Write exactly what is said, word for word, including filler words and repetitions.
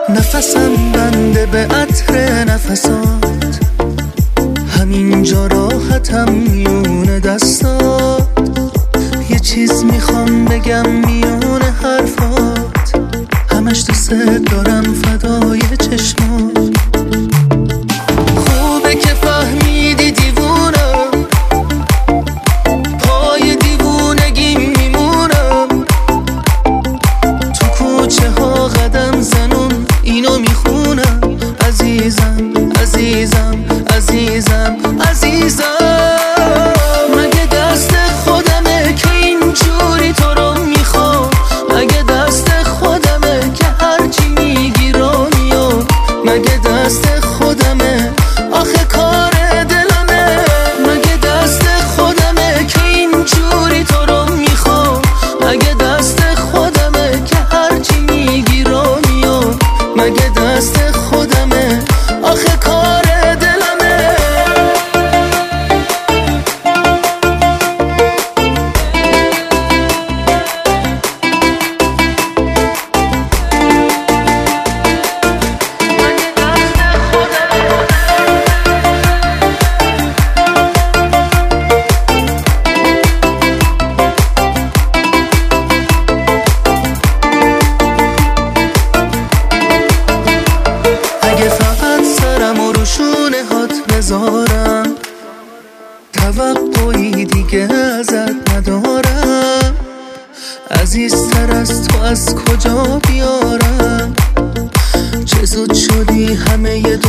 نفسم بنده به عطر نفسات، همینجا راحتم میونه دستات. یه چیز میخوام بگم میونه حرفات، همش دوست دارم فدای چشمات. خوبه که فهمیدی دیوونم، پای دیوونگی میمونم. تو کوچه ها قدم زنون اینو میخونم. عزیزم عزیزم عزیزم عزیزم، مگه دست خودمه که اینجوری تو رو میخوام؟ مگه دست خودمه که هرچی میگی رو میام؟ مگه دست خودمه آخه کار دلمه؟ مگه دست خودمه که اینجوری تو رو میخوام؟ مگه دست خودمه که هرچی میگی رو میام؟ مگه دست خودمه آخه کار دلمه؟ اگه فقط سرم و روشونه هات بذارم، توقعی دیگه ازت ندارم. عزیزتر از تو از کجا بیارم؟ چه زود شدی همه